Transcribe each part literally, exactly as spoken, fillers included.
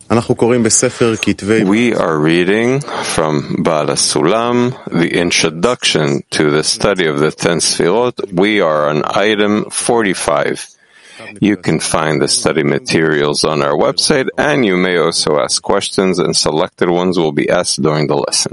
We are reading from Baal HaSulam, the introduction to the study of the Ten Sfirot. We are on item forty-five. You can find the study materials on our website, and you may also ask questions, and selected ones will be asked during the lesson.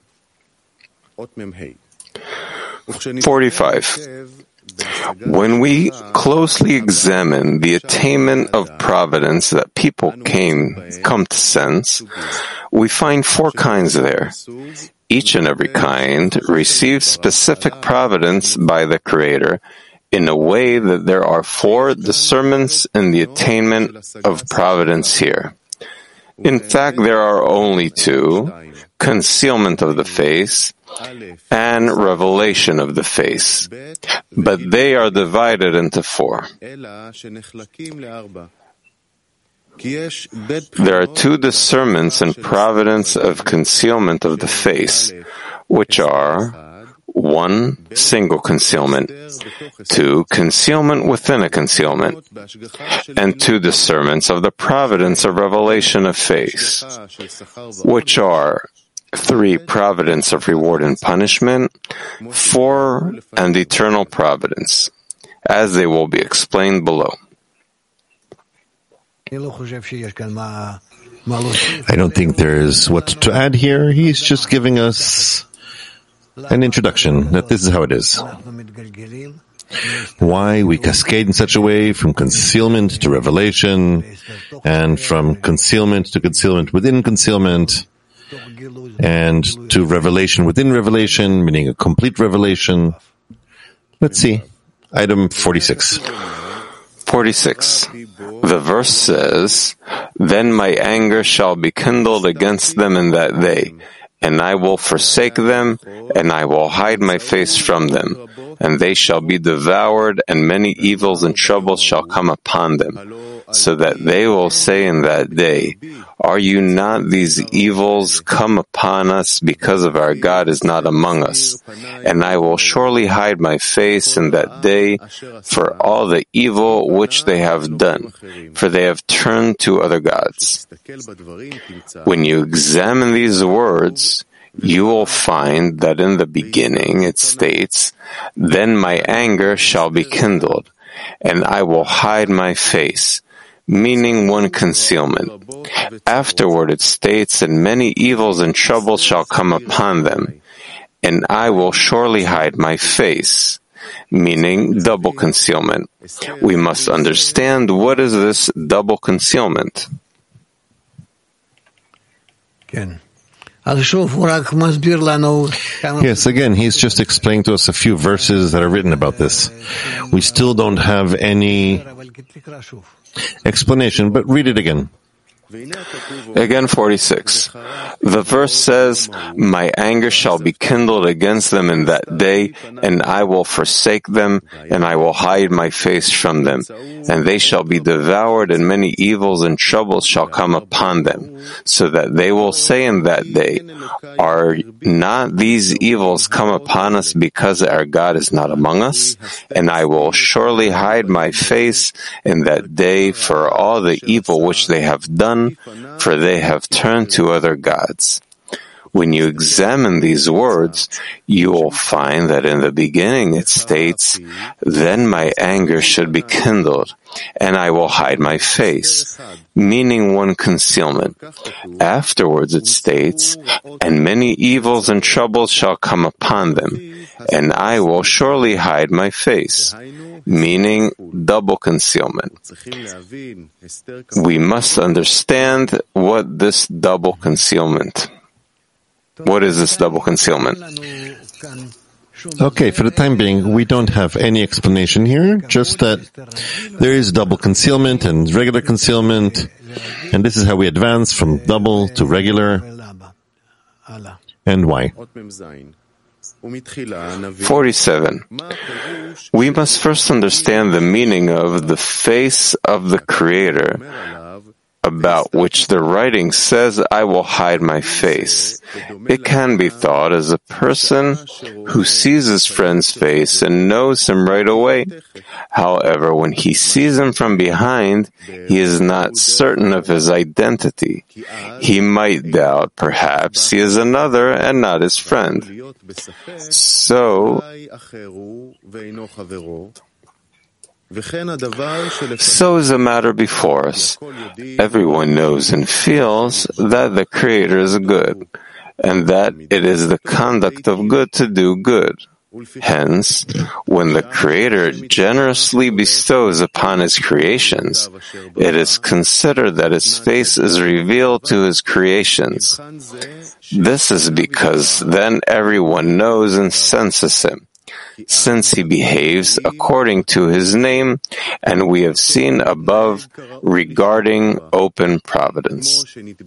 forty-five. When we closely examine the attainment of providence that people came, come to sense, we find four kinds there. Each and every kind receives specific providence by the Creator in a way that there are four discernments in the attainment of providence here. In fact, there are only two, concealment of the face and revelation of the face, but they are divided into four. There are two discernments in providence of concealment of the face, which are one, single concealment, two, concealment within a concealment, and two discernments of the providence of revelation of face, which are three, providence of reward and punishment, four, and eternal providence, as they will be explained below. I don't think there's what to add here. He's just giving us an introduction that this is how it is. Why we cascade in such a way from concealment to revelation, and from concealment to concealment within concealment, and to revelation within revelation, meaning a complete revelation. Let's see. Item forty-six. forty-six. The verse says, "Then my anger shall be kindled against them in that day, and I will forsake them, and I will hide my face from them, and they shall be devoured, and many evils and troubles shall come upon them, so that they will say in that day, are you not these evils come upon us because of our God is not among us? And I will surely hide my face in that day for all the evil which they have done, for they have turned to other gods." When you examine these words, you will find that in the beginning it states, "Then my anger shall be kindled, and I will hide my face," meaning one concealment. Afterward it states, "And many evils and troubles shall come upon them, and I will surely hide my face," meaning double concealment. We must understand what is this double concealment. Yes, again, he's just explaining to us a few verses that are written about this. We still don't have any explanation, but read it again. Again, forty-six. The verse says, "My anger shall be kindled against them in that day, and I will forsake them, and I will hide my face from them, and they shall be devoured, and many evils and troubles shall come upon them, so that they will say in that day, are not these evils come upon us because our God is not among us? And I will surely hide my face in that day for all the evil which they have done, for they have turned to other gods." When you examine these words, you will find that in the beginning it states, "Then my anger should be kindled, and I will hide my face," meaning one concealment. Afterwards it states, "And many evils and troubles shall come upon them, and I will surely hide my face," meaning double concealment. We must understand what this double concealment. What is this double concealment? Okay, for the time being, we don't have any explanation here, just that there is double concealment and regular concealment, and this is how we advance from double to regular, and why. forty-seven. We must first understand the meaning of the face of the Creator about which the writing says, I will hide my face. It can be thought as a person who sees his friend's face and knows him right away. However, when he sees him from behind, he is not certain of his identity. He might doubt, perhaps, he is another and not his friend. So, So is the matter before us. Everyone knows and feels that the Creator is good, and that it is the conduct of good to do good. Hence, when the Creator generously bestows upon His creations, it is considered that His face is revealed to His creations. This is because then everyone knows and senses Him, since He behaves according to His name, and we have seen above regarding open providence.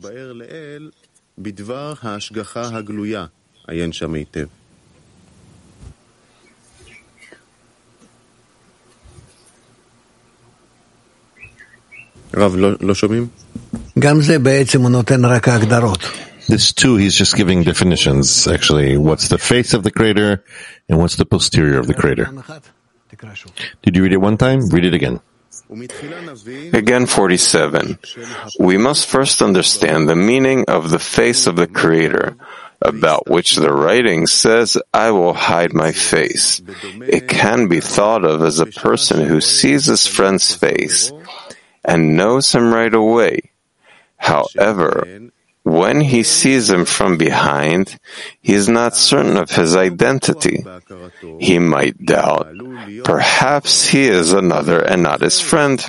This too, he's just giving definitions, actually. What's the face of the Creator and what's the posterior of the Creator? Did you read it one time? Read it again. Again, forty-seven. We must first understand the meaning of the face of the Creator, about which the writing says, I will hide my face. It can be thought of as a person who sees his friend's face and knows him right away. However, when he sees him from behind, he is not certain of his identity. He might doubt, perhaps he is another and not his friend.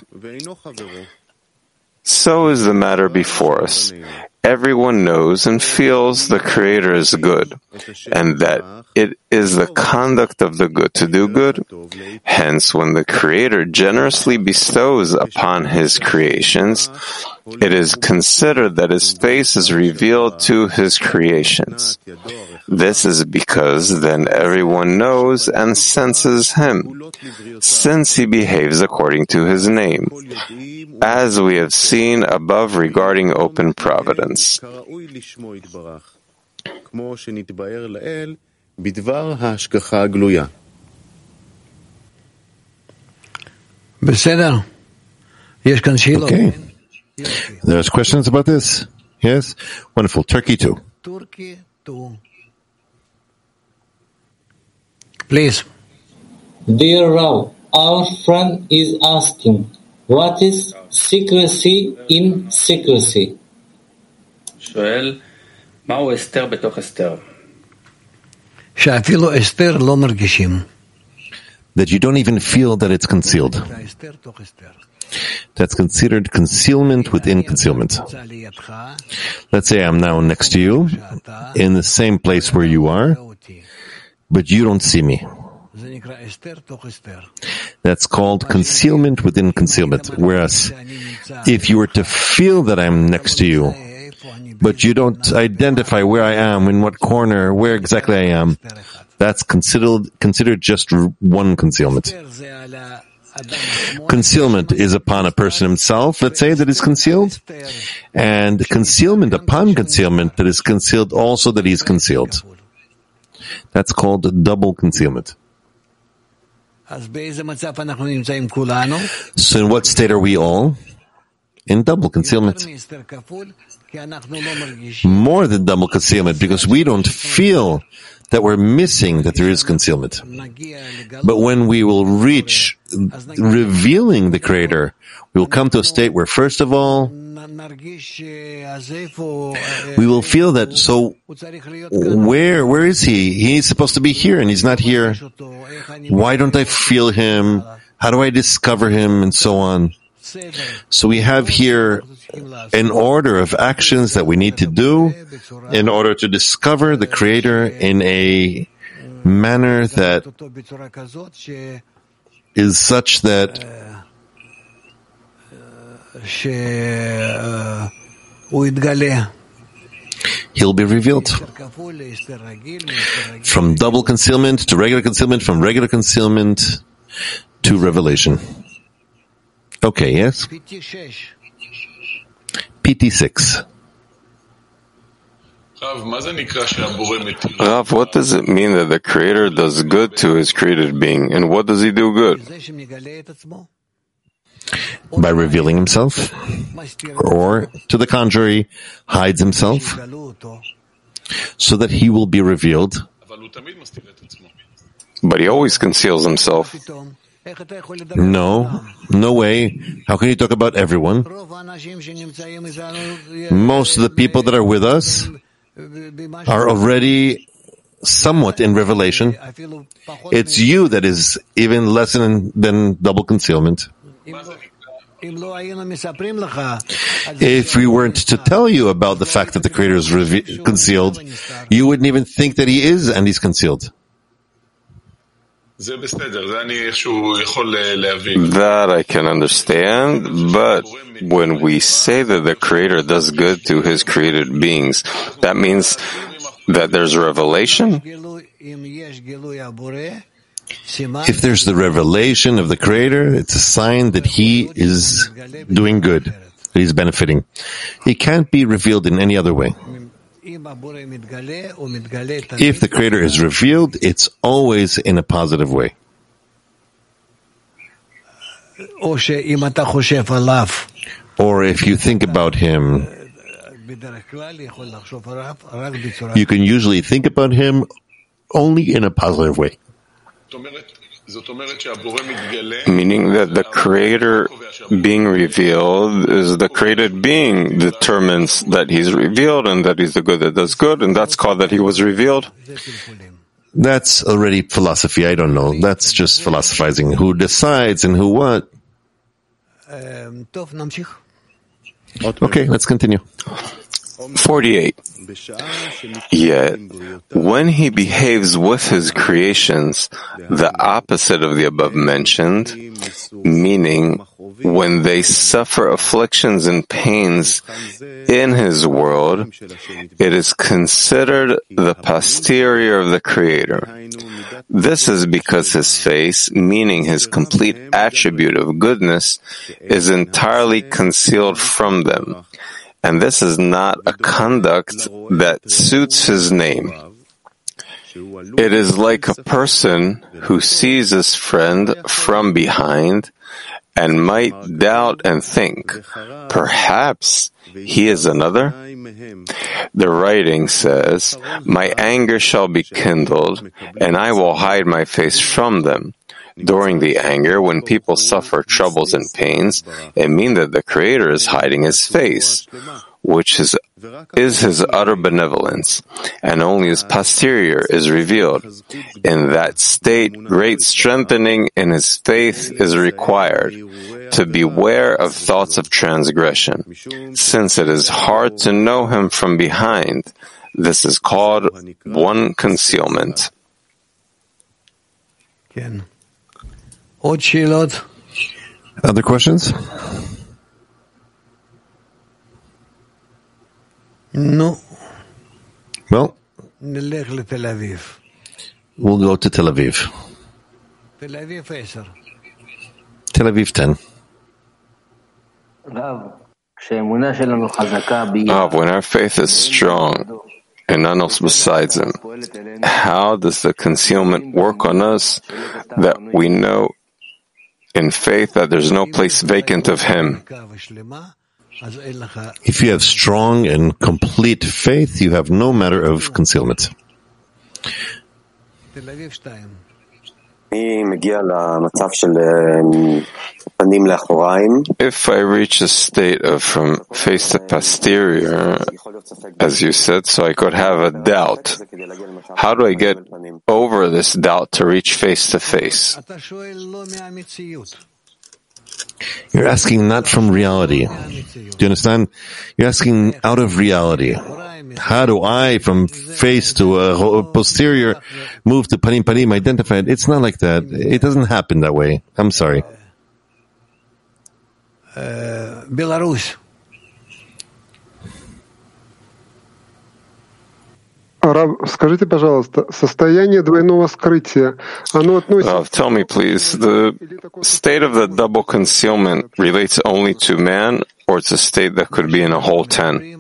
So is the matter before us. Everyone knows and feels the Creator is good, and that it is the conduct of the good to do good. Hence, when the Creator generously bestows upon His creations, it is considered that His face is revealed to His creations. This is because then everyone knows and senses Him, since He behaves according to His name, as we have seen above regarding open providence. Okay. There's questions about this? Yes? Wonderful. Turkey too. Turkey too. Please. Dear Rav, our friend is asking, what is secrecy in secrecy? שואל, מהו הסתר בתוך הסתר? שאפילו הסתר לא מרגישים. That you don't even feel that it's concealed. That's considered concealment within concealment. Let's say I'm now next to you, in the same place where you are, but you don't see me. That's called concealment within concealment. Whereas, if you were to feel that I'm next to you, but you don't identify where I am, in what corner, where exactly I am, that's considered considered just one concealment. Concealment is upon a person himself, let's say, that is concealed, and concealment upon concealment that is concealed also that he is concealed. That's called double concealment. So in what state are we all? In double concealment. More than double concealment, because we don't feel that we're missing that there is concealment. But when we will reach revealing the Creator, we will come to a state where, first of all, we will feel that, so where where is he? He's supposed to be here and he's not here. Why don't I feel him? How do I discover him? And so on. So we have here an order of actions that we need to do in order to discover the Creator in a manner that is such that He'll be revealed. From double concealment to regular concealment, from regular concealment to revelation. Okay, yes? P T six. Rav, what does it mean that the Creator does good to his created being? And what does he do good? By revealing himself, or, to the contrary, hides himself, so that he will be revealed. But he always conceals himself. No, no way. How can you talk about everyone? Most of the people that are with us are already somewhat in revelation. It's you that is even less than, than double concealment. If we weren't to tell you about the fact that the Creator is reve- concealed, you wouldn't even think that he is and he's concealed. That I can understand, but when we say that the Creator does good to his created beings, that means that there's revelation? If there's the revelation of the Creator, it's a sign that he is doing good, that he's benefiting. He can't be revealed in any other way. If the Creator is revealed, it's always in a positive way. Or if you think about him, you can usually think about him only in a positive way. Meaning that the Creator being revealed is the created being determines that he's revealed and that he's the good that does good, and that's called that he was revealed. That's already philosophy. I don't know. That's just philosophizing. Who decides and who what? Okay, let's continue. forty-eight. Yet, when he behaves with his creations, the opposite of the above mentioned, meaning when they suffer afflictions and pains in his world, it is considered the posterior of the Creator. This is because his face, meaning his complete attribute of goodness, is entirely concealed from them. And this is not a conduct that suits his name. It is like a person who sees his friend from behind and might doubt and think, perhaps he is another? The writing says, "My anger shall be kindled, and I will hide my face from them." During the anger, when people suffer troubles and pains, it means that the Creator is hiding his face, which is, is his utter benevolence, and only his posterior is revealed. In that state, great strengthening in his faith is required, to beware of thoughts of transgression, since it is hard to know him from behind. This is called one concealment. Other questions? No. Well, we'll go to Tel Aviv. Tel Aviv ten. Ah, when our faith is strong and none else besides him, how does the concealment work on us that we know in faith that there's no place vacant of him? If you have strong and complete faith, you have no matter of concealment. If I reach a state of from face to posterior, as you said, so I could have a doubt, how do I get over this doubt to reach face to face? You're asking not from reality. Do you understand? You're asking out of reality. How do I, from face to a posterior, move to panim panim, identify it? It's not like that. It doesn't happen that way. I'm sorry. Uh, Belarus. Рав, скажите, пожалуйста, состояние двойного скрытия, оно относится... Uh, tell me, please, the state of the double concealment relates only to man, or it's a state that could be in a whole ten?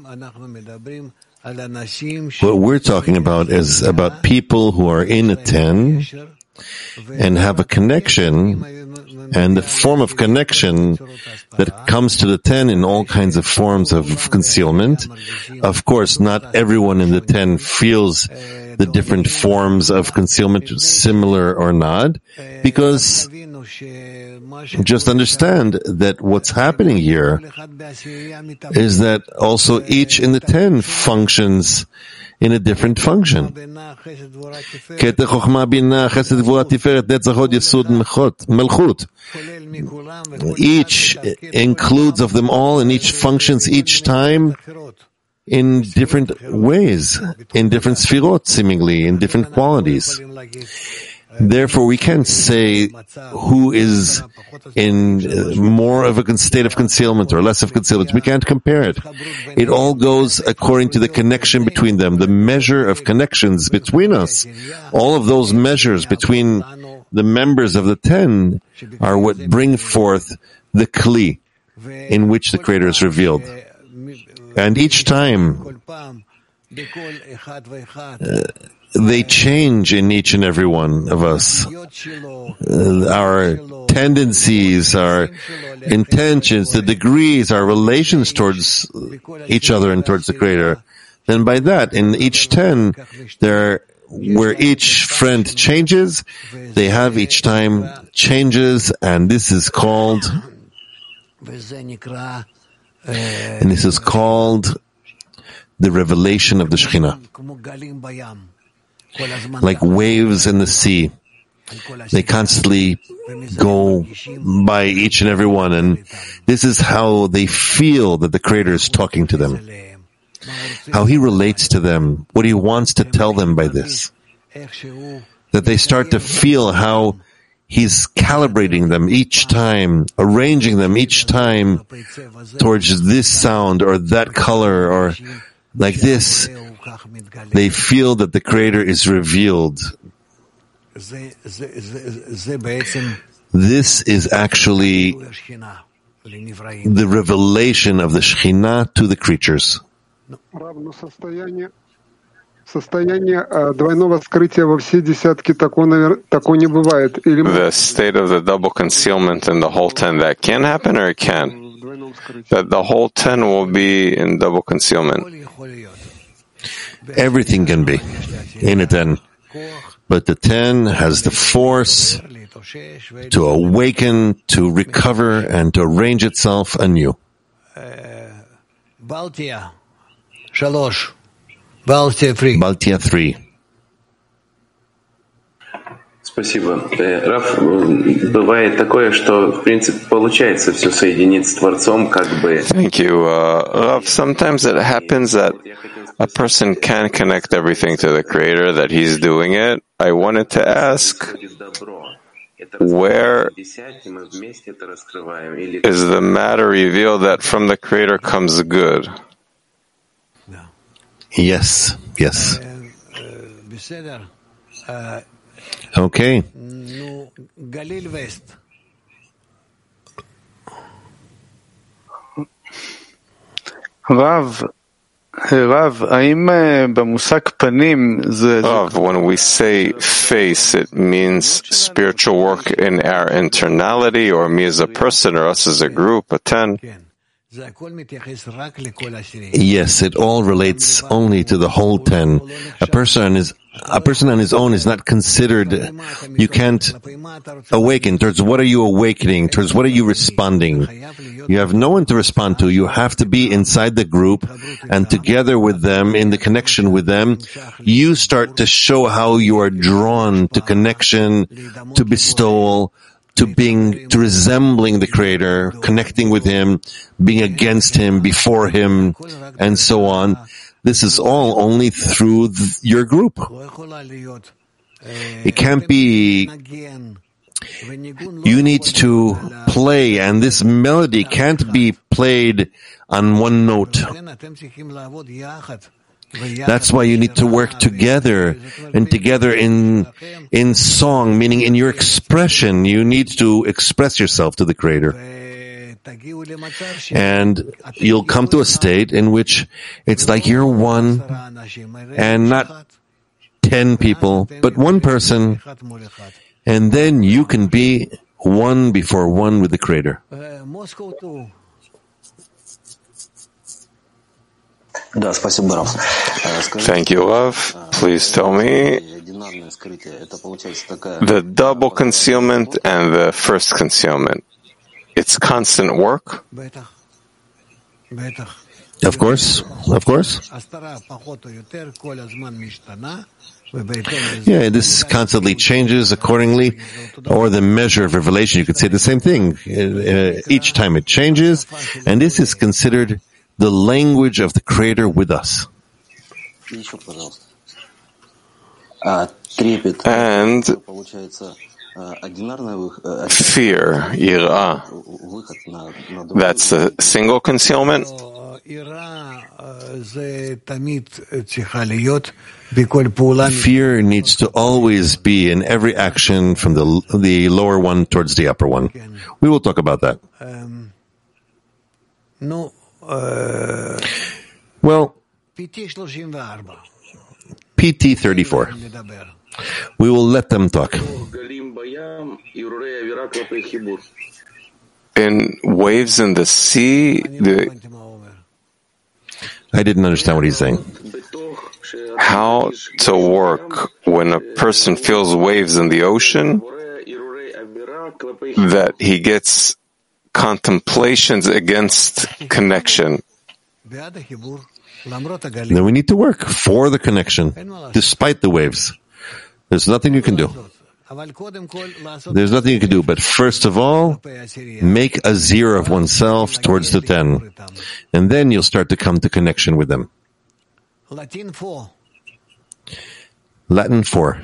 What we're talking about is about people who are in a ten and have a connection, and the form of connection that comes to the ten in all kinds of forms of concealment. Of course, not everyone in the ten feels the different forms of concealment, similar or not, because just understand that what's happening here is that also each in the ten functions in a different function. Each includes of them all, and each functions each time in different ways, in different sfirot, seemingly, in different qualities. Therefore, we can't say who is in more of a state of concealment or less of concealment. We can't compare it. It all goes according to the connection between them, the measure of connections between us. All of those measures between the members of the ten are what bring forth the kli in which the Creator is revealed. And each time, uh, they change in each and every one of us. Uh, our tendencies, our intentions, the degrees, our relations towards each other and towards the Creator. Then by that, in each ten, there, where each friend changes, they have each time changes, and this is called, and this is called the revelation of the Shekhinah. Like waves in the sea. They constantly go by each and every one, and this is how they feel that the Creator is talking to them. How He relates to them, what He wants to tell them by this. That they start to feel how He's calibrating them each time, arranging them each time towards this sound or that color or like this. They feel that the Creator is revealed. This is actually the revelation of the Shekhinah to the creatures. The state of the double concealment in the whole ten, that can happen or it can? That the whole ten will be in double concealment. Everything can be in a ten, but the ten has the force to awaken, to recover, and to arrange itself anew. Baltia three. Спасибо. Рав, бывает такое, что, в принципе, получается все соединить с Творцом, как бы... Thank you. Uh, Rav, sometimes it happens that a person can connect everything to the Creator, that He's doing it. I wanted to ask, where is the matter revealed that from the Creator comes good? Yes, yes. Okay. Rav, Rav, האם במושג פנים זה... Rav, when we say face, it means spiritual work in our internality, or me as a person, or us as a group, a ten? Yes, it all relates only to the whole ten. A person is a person on his own is not considered. You can't awaken. Towards what are you awakening? Towards what are you responding? You have no one to respond to. You have to be inside the group, and together with them, in the connection with them, you start to show how you are drawn to connection, to bestowal, to being, to resembling the Creator, connecting with Him, being against Him, before Him, and so on. This is all only through th- your group. It can't be, you need to play, and this melody can't be played on one note. That's why you need to work together, and together in in song, meaning in your expression. You need to express yourself to the Creator. And you'll come to a state in which it's like you're one, and not ten people, but one person, and then you can be one before one with the Creator. Thank you, Rav. Please tell me the double concealment and the first concealment. It's constant work? Of course, of course. Yeah, this constantly changes accordingly, or the measure of revelation. You could say the same thing. Uh, each time it changes, and this is considered the language of the Creator with us. And fear, yirah, that's a single concealment? Fear needs to always be in every action from the the lower one towards the upper one. We will talk about that. Well, P T thirty-four. We will let them talk. In waves in the sea, the, I didn't understand what he's saying. How to work when a person feels waves in the ocean, that he gets contemplations against connection. Then we need to work for the connection, despite the waves. There's nothing you can do. There's nothing you can do, but first of all, make a zero of oneself towards the ten, and then you'll start to come to connection with them. Latin four.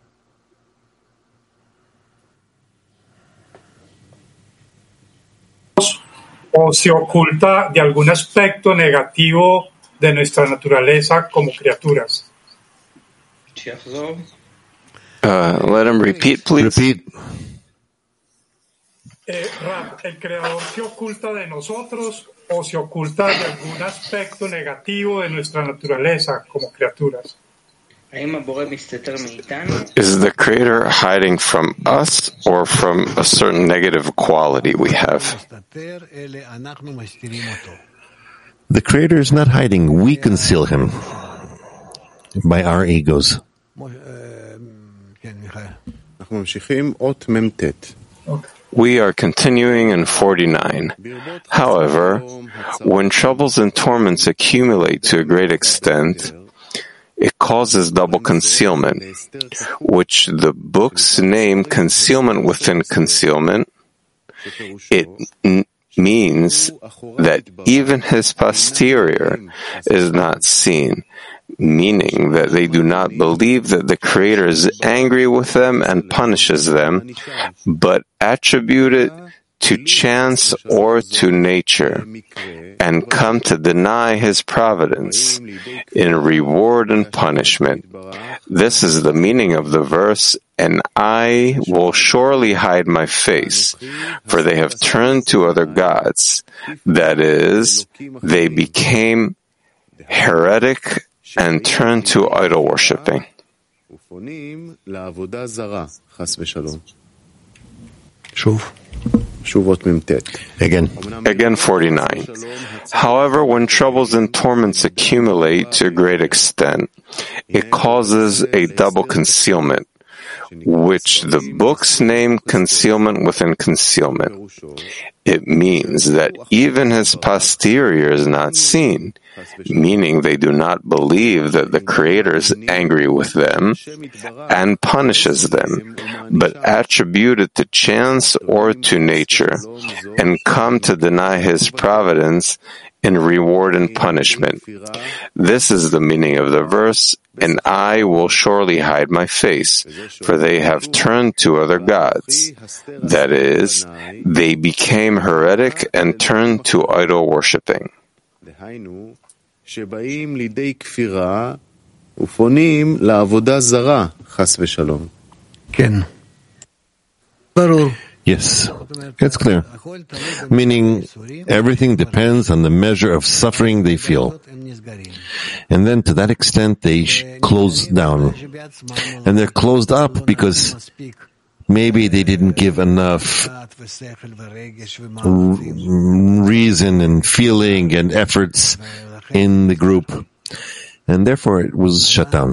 O se oculta de algún aspecto negativo de nuestra naturaleza como criaturas. Uh, let him repeat, please. Repeat. Eh, Rab, ¿el Creador se oculta de nosotros o se oculta de algún aspecto negativo de nuestra naturaleza como criaturas? Is the Creator hiding from us or from a certain negative quality we have? The Creator is not hiding. We conceal Him by our egos. We are continuing in forty-nine. However, when troubles and torments accumulate to a great extent, it causes double concealment, which the books name concealment within concealment. It n- means that even his posterior is not seen, meaning that they do not believe that the Creator is angry with them and punishes them, but attribute it to chance or to nature, and come to deny His providence in reward and punishment. This is the meaning of the verse, and I will surely hide my face, for they have turned to other gods. That is, they became heretic and turned to idol worshipping. Again. Again, forty-nine. However, when troubles and torments accumulate to a great extent, it causes a double concealment, which the books name concealment within concealment. It means that even his posterior is not seen, meaning they do not believe that the Creator is angry with them and punishes them, but attribute it to chance or to nature, and come to deny His providence in reward and punishment. This is the meaning of the verse, and I will surely hide my face, for they have turned to other gods. That is, they became heretic and turned to idol worshipping. שבאים לידי כפירה ופונים לעבודה זרה, חס ושלום. כן. ברור. Yes, it's clear. Meaning, everything depends on the measure of suffering they feel. And then to that extent, they sh- close down. And they're closed up because maybe they didn't give enough r- reason and feeling and efforts in the group. And therefore, it was shut down.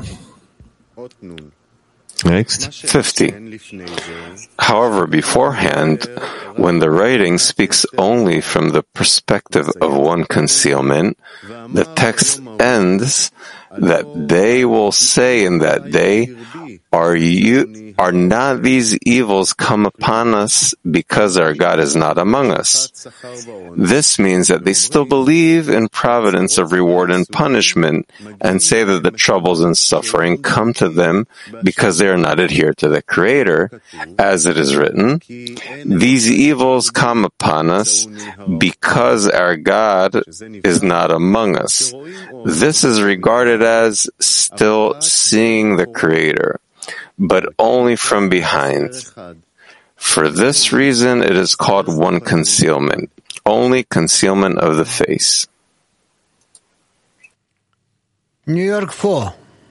Next. fifty. However, beforehand, when the writing speaks only from the perspective of one concealment, the text ends that they will say in that day, Are you, are not these evils come upon us because our God is not among us? This means that they still believe in providence of reward and punishment and say that the troubles and suffering come to them because they are not adhered to the Creator, as it is written, These evils come upon us because our God is not among us. This is regarded as still seeing the Creator, but only from behind. For this reason, it is called one concealment, only concealment of the face. New York four.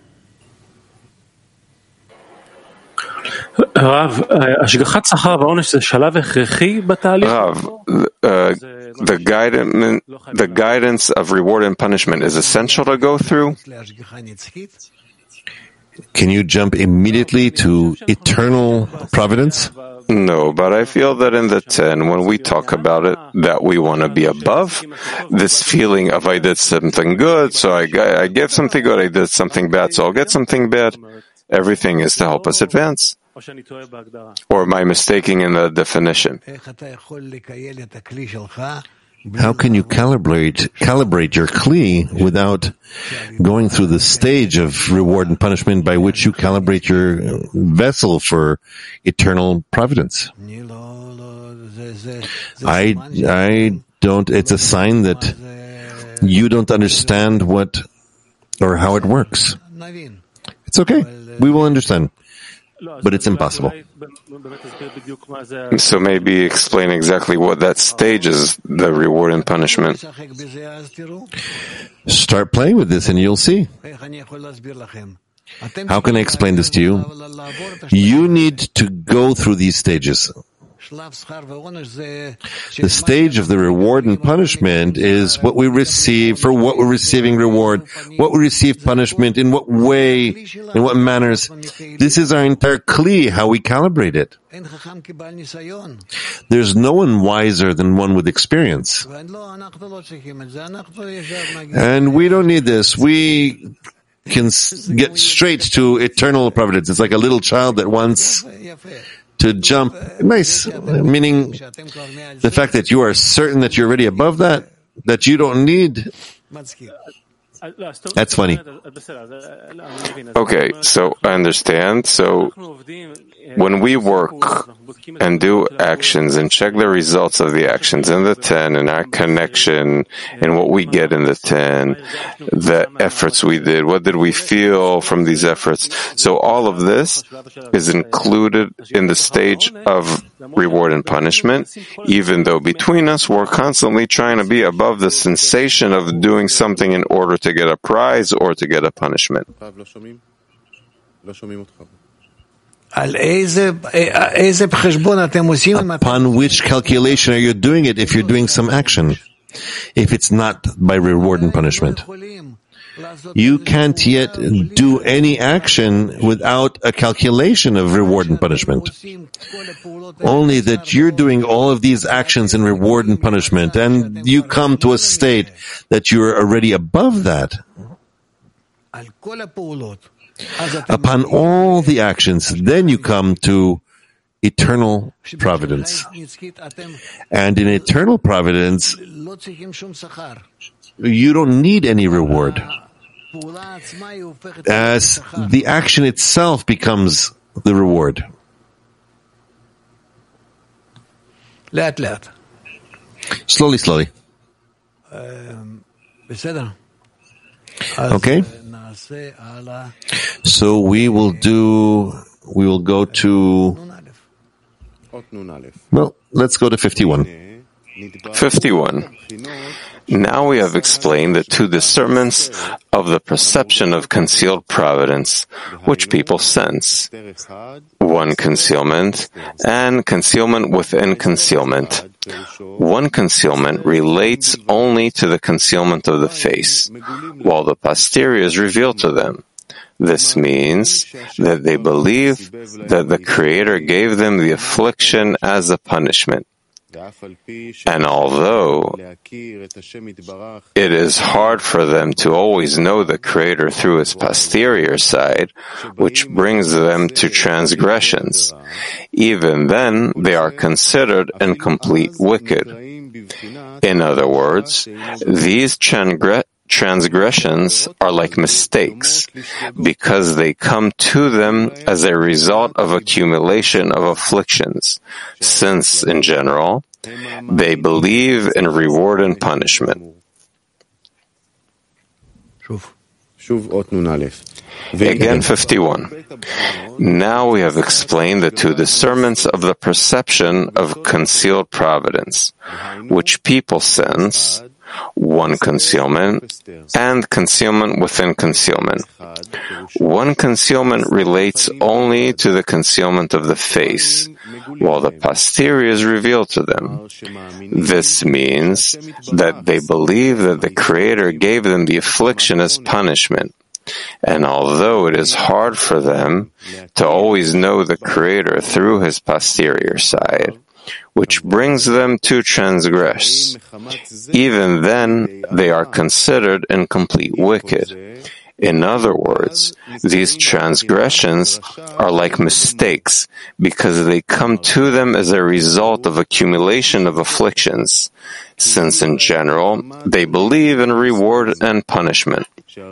Rav, השגחת שכר ועונש זה שלב הכרחי בתהליך? Rav, uh, the guidance, the guidance of reward and punishment is essential to go through. Can you jump immediately to eternal providence? No, but I feel that in the ten, when we talk about it, that we want to be above this feeling of I did something good, so I, I gave something good, I did something bad, so I'll get something bad. Everything is to help us advance. Or am I mistaking in the definition? How can you calibrate calibrate your kli without going through the stage of reward and punishment by which you calibrate your vessel for eternal providence? I I don't. It's a sign that you don't understand what or how it works. It's okay. We will understand. But it's impossible. So maybe explain exactly what that stage is, the reward and punishment. Start playing with this and you'll see. How can I explain this to you? You need to go through these stages. The stage of the reward and punishment is what we receive, for what we're receiving reward, what we receive punishment, in what way, in what manners. This is our entire kli, how we calibrate it. There's no one wiser than one with experience. And we don't need this. We can get straight to eternal providence. It's like a little child that wants to jump. Nice. Meaning the fact that you are certain that you're already above that, that you don't need. That's funny. Okay, so I understand. So when we work and do actions and check the results of the actions in the ten and our connection and what we get in the ten, the efforts we did, what did we feel from these efforts? So all of this is included in the stage of reward and punishment, even though between us we're constantly trying to be above the sensation of doing something in order to get a prize or to get a punishment. Upon which calculation are you doing it if you're doing some action? If it's not by reward and punishment. You can't yet do any action without a calculation of reward and punishment. Only that you're doing all of these actions in reward and punishment, and you come to a state that you're already above that. Upon all the actions, then you come to eternal providence. And in eternal providence, you don't need any reward, as the action itself becomes the reward. לאט לאט. Slowly, slowly. Okay? So we will do, we will go to, well, let's go to fifty-one. fifty-one. Now we have explained the two discernments of the perception of concealed providence, which people sense. One concealment and concealment within concealment. One concealment relates only to the concealment of the face, while the posterior is revealed to them. This means that they believe that the Creator gave them the affliction as a punishment. And although it is hard for them to always know the Creator through His posterior side, which brings them to transgressions, even then they are considered incomplete wicked. In other words, these transgressions Transgressions are like mistakes because they come to them as a result of accumulation of afflictions, since, in general, they believe in reward and punishment. Again, fifty-one. Now we have explained the two discernments of the perception of concealed providence, which people sense, one concealment and concealment within concealment. One concealment relates only to the concealment of the face, while the posterior is revealed to them. This means that they believe that the Creator gave them the affliction as punishment. And although it is hard for them to always know the Creator through His posterior side, which brings them to transgress, even then they are considered incomplete wicked. In other words, these transgressions are like mistakes because they come to them as a result of accumulation of afflictions, since in general they believe in reward and punishment.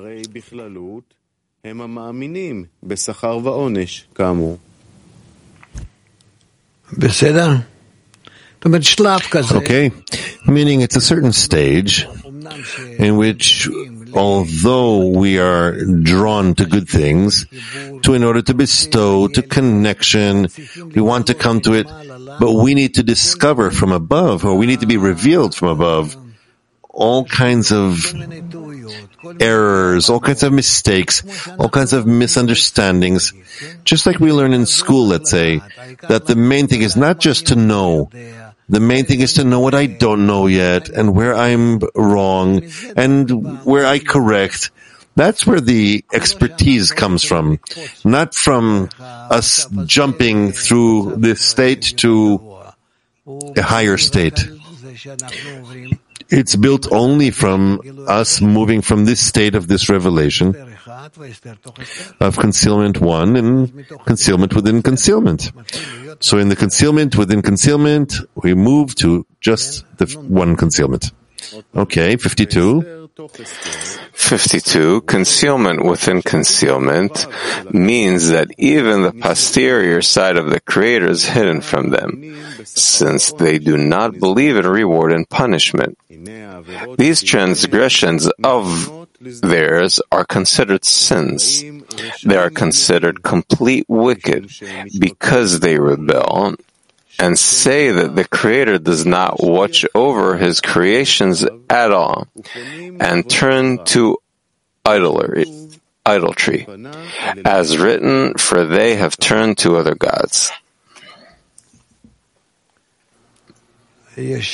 Okay, meaning it's a certain stage in which, although we are drawn to good things, to in order to bestow, to connection, we want to come to it, but we need to discover from above, or we need to be revealed from above, all kinds of errors, all kinds of mistakes, all kinds of misunderstandings. Just like we learn in school, let's say, that the main thing is not just to know. The main thing is to know what I don't know yet, and where I'm wrong, and where I correct. That's where the expertise comes from, not from us jumping through this state to a higher state. It's built only from us moving from this state of this revelation of concealment one and concealment within concealment. So in the concealment within concealment, we move to just the one concealment. Okay, fifty-two. fifty-two. Concealment within concealment means that even the posterior side of the Creator is hidden from them, since they do not believe in reward and punishment. These transgressions of theirs are considered sins. They are considered complete wicked because they rebel and say that the Creator does not watch over His creations at all, and turn to idolatry, idolatry, as written, for they have turned to other gods. There's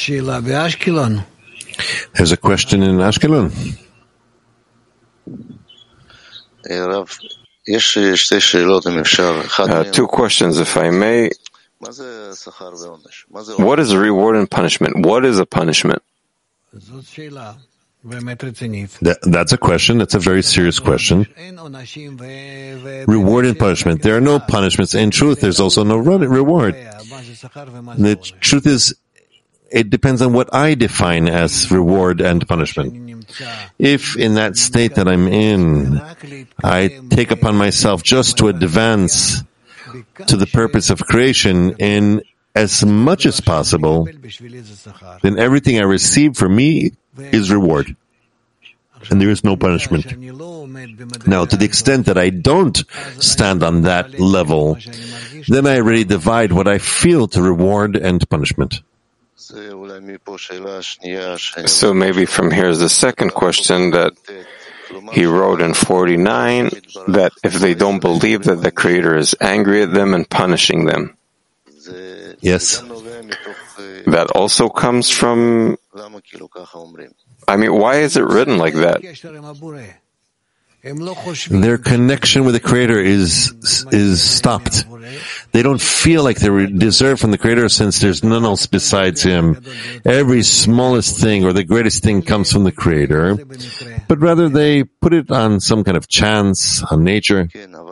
a question in Ashkelon. Uh, two questions, if I may. What is a reward and punishment? What is a punishment? That, that's a question. That's a very serious question. Reward and punishment. There are no punishments. In truth, there's also no reward. The truth is, it depends on what I define as reward and punishment. If in that state that I'm in, I take upon myself just to advance to the purpose of creation in as much as possible, then everything I receive from me is reward. and there is no punishment. Now, to the extent that I don't stand on that level, then I already divide what I feel to reward and punishment. So maybe from here is the second question that he wrote in forty-nine, that if they don't believe that the Creator is angry at them and punishing them. Yes. That also comes from, I mean, why is it written like that? Their connection with the Creator is is stopped. They don't feel like they deserve from the Creator since there's none else besides Him. Every smallest thing or the greatest thing comes from the Creator, but rather they put it on some kind of chance, on nature.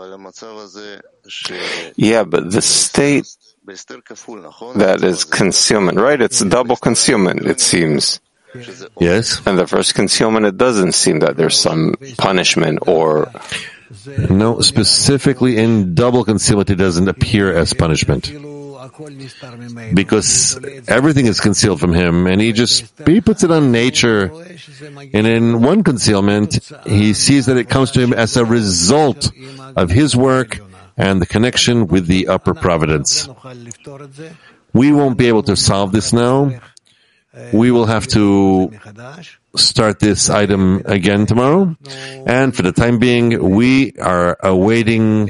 Yeah, but the state that is concealment, right? It's double concealment, it seems. Yes. And the first concealment, it doesn't seem that there's some punishment or... No, specifically in double concealment, it doesn't appear as punishment. Because everything is concealed from him, and he just, he puts it on nature. And in one concealment, he sees that it comes to him as a result of his work and the connection with the upper providence. We won't be able to solve this now. We will have to start this item again tomorrow. And for the time being, we are awaiting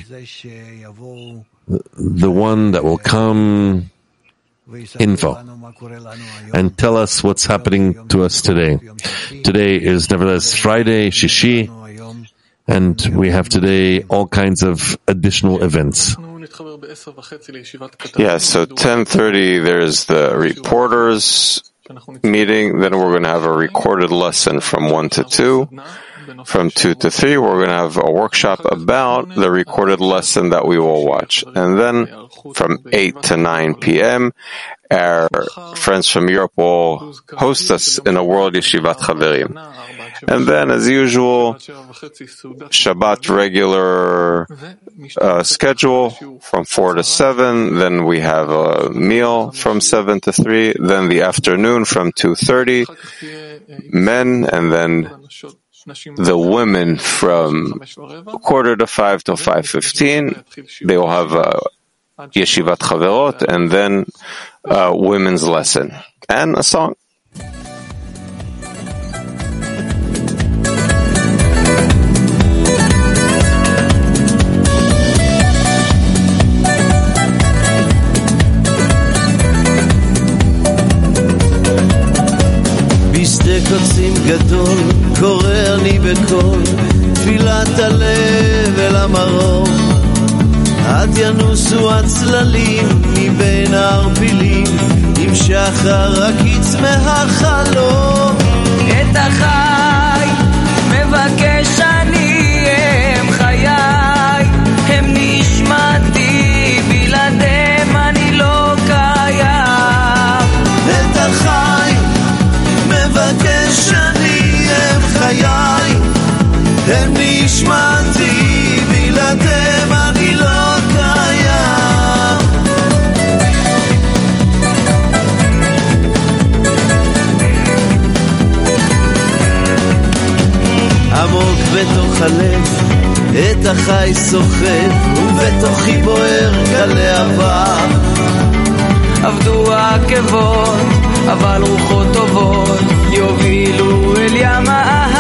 the one that will come info and tell us what's happening to us today. Today is nevertheless Friday, Shishi, and we have today all kinds of additional events. Yeah, so ten thirty, there's the reporters meeting. Then we're going to have a recorded lesson from one to two. From two to three, we're going to have a workshop about the recorded lesson that we will watch. And then from eight to nine p.m., our friends from Europe will host us in a World Yeshivat Chaverim. And then, as usual, Shabbat regular uh, schedule from four to seven. Then we have a meal from seven to three. Then the afternoon from two thirty, men, and then the women from quarter to five to five fifteen. They will have a Yeshivat Chaverot, and then a women's lesson and a song. בשדה קוצים גדול קורא אני בקול תפילת הלב אל המרום עד ינוסו הצללים מבין הערפילים עם שחר הקיץ מהחלום את החי מבקש אני הם חיי הם נשמתי בלעדיהם אני לא קיים את החי מבקש אני הם חיי הם נשמתי בלעדיהם אני לא קיים עמוק בתוך הלב את החי סוחב ובתוכי בוער גלי עבר עבדו העקבות אבל רוחות טובות יובילו אל ים האהבה